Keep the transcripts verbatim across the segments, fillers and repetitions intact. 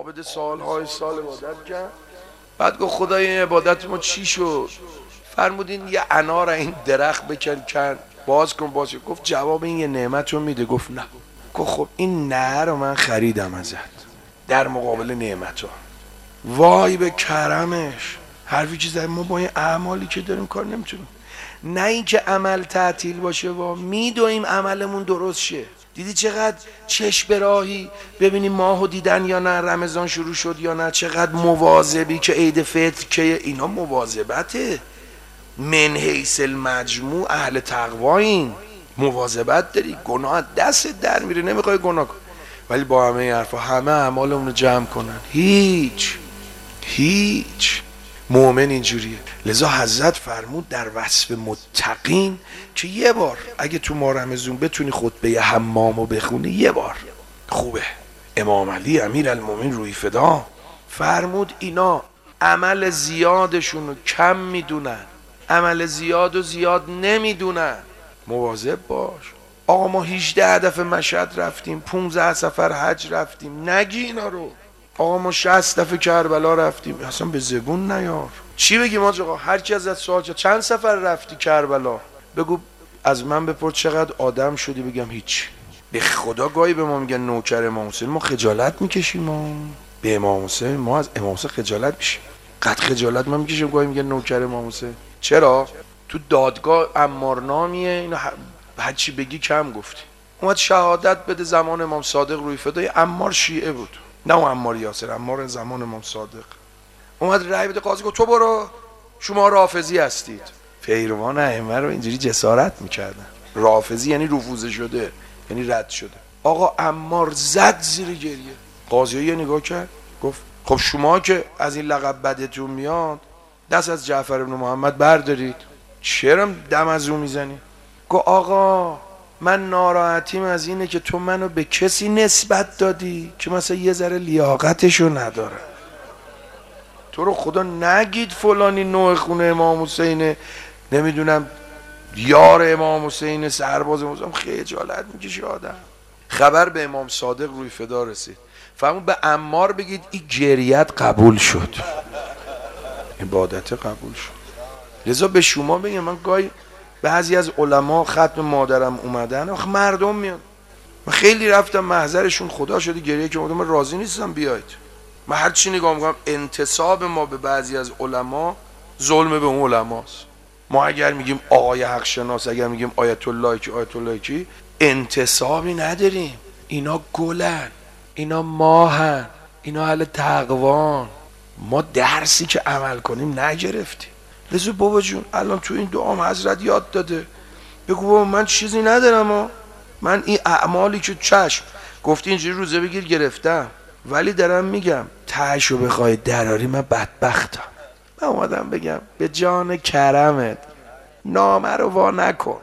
عابد سالهای سال عبادت کرد. بعد گفت خدای این عبادت ما چی شد؟ فرمودین یه انار این درخت بکن کن باز کن باز کن. گفت جواب این یه نعمت رو میده؟ گفت نه. گفت خب این نه رو من خریدم ازت در مقابل نعمت ها. وای به کرمش. حرفی چیز ما با این اعمالی که داریم کار نمیتونیم. نه این که عمل تعطیل باشه و میدویم عملمون درست شه. دیدی چقدر چشم به راهی ببینی ماهو دیدن یا نه، رمضان شروع شد یا نه، چقدر مواظبی که عید فطر که اینا مواظبته. من حیث المجموع اهل تقوایین، مواظبت داری، گناه دست در میره، نمیخوای گناه کن، ولی با همه حرفا همه اعمالمون رو جمع کنن. هیچ هیچ مؤمن اینجوریه. لذا حضرت فرمود در وصف متقین که یه بار اگه تو ماه رمضان بتونی خطبه حمامو بخونی یه بار خوبه. امام علی امیر المومنین روی فدا فرمود اینا عمل زیادشون رو کم میدونن، عمل زیاد و زیاد نمیدونن. مواظب باش. آقا ما هجده هدف مشهد رفتیم، پونزده سفر حج رفتیم، نگی اینا رو. آقا ما شصت دفعه کربلا رفتیم، اصلا به زبون نیار. چی بگیم آقا؟ هر کی ازت سوال کرد چند سفر رفتی کربلا، بگو از من بپرس چقدر آدم شدی، بگم هیچ. به خدا گاهی به ما میگن نوکر امام حسین، ما خجالت میکشیم. ما به امام حسین، ما از امام حسین خجالت میشیم. قد خجالت ما میکشیم گاهی میگن نوکر امام حسین. چرا؟ تو دادگاه عمارنامیه، اینو هر چی بگی کم گفتی. اومد شهادت بده زمان امام صادق روی فدای. عمار شیعه بود، نه اون عمار یاسر، عمار زمان امام صادق. اومد رأی بده، قاضی گفت تو برو، شما رافضی هستید. پیروان ائمه رو اینجوری جسارت میکردن. رافضی یعنی رفوزه شده، یعنی رد شده. آقا عمار زد زیر گریه. قاضی یه نگاه کرد گفت خب شما که از این لقب بدتون میاد دست از جعفر بن محمد بردارید، چرا دم از اون میزنی؟ گفت آقا من ناراحتیم از اینه که تو منو به کسی نسبت دادی که مثلا یه ذره لیاقتشو نداره. تو رو خدا نگید فلانی نوع خونه امام حسینه، نمیدونم یار امام حسین، سرباز امام حسین. خجالت میکشه آدم. خبر به امام صادق روی فدا رسید. فهمون به عمار بگید این گریت قبول شد، عبادت قبول شد. لذا به شما بگم، من گاهی بعضی از علما ختم مادرم اومدن، آخه مردم میان، من خیلی رفتم محضرشون، خدا شده گریه که من راضی نیستم بیاید. من هر چی نگاه میکنم انتصاب ما به بعضی از علما ظلم به اون علماست. ما اگر میگیم آقای حق شناس، اگر میگیم آیت الله کی آیت الله کی، انتصابی نداریم. اینا گلن، اینا ماهن، اینا اهل تقوان. ما درسی که عمل کنیم نگرفتیم. لذا بابا جون الان تو این دعام حضرت یاد داده، بگو بابا من چیزی ندارم ها. من این اعمالی که چشم گفتی اینجوری روزه بگیر گرفتم، ولی دارم میگم تهشو بخوای دراری من بدبختم. من اومدم بگم به جان کرمت نامه رو وا نکن،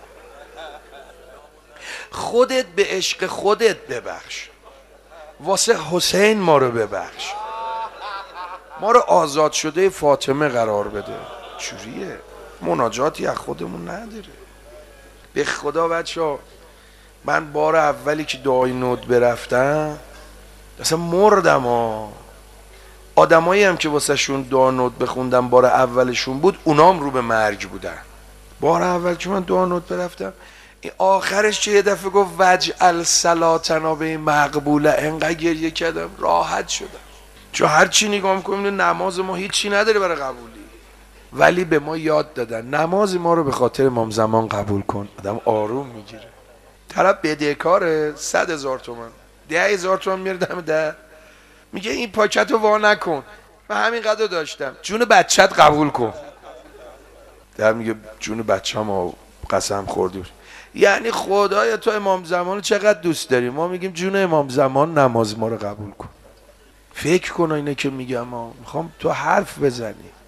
خودت به عشق خودت ببخش، واسه حسین ما رو ببخش، ما رو آزاد شده فاطمه قرار بده. چوریه مناجاتی از خودمون نداره. به خدا بچه، من بار اولی که دعای نود برفتم اصلا مردم ها. آدمایی هم که واسه شون دعا نود بخوندم بار اولشون بود، اونام رو به مرگ بودن. بار اول که من دعا نود برفتم، این آخرش چه یه دفعه گفت وجعل صلاتنا به مقبوله، انقدر گریه کردم راحت شدم. چون هر چی نگاه میکنیم نماز ما هیچی نداره برای قبولی، ولی به ما یاد دادن نماز ما رو به خاطر امام زمان قبول کن. آدم آروم میگیره. طرف بدهکاره صد هزار تومن، ده هزار تومن میاره دم در، میگه این پاکت رو وا نکن، من همین قدر داشتم، جون بچت قبول کن. در میگه جون بچه‌م رو قسم خوردی. یعنی خدایا تو امام زمان رو چقدر دوست داری، ما میگیم جون امام زمان نماز ما رو قبول کن. فکر کن اینه که میگم، ما میخوام تو حرف بزنی.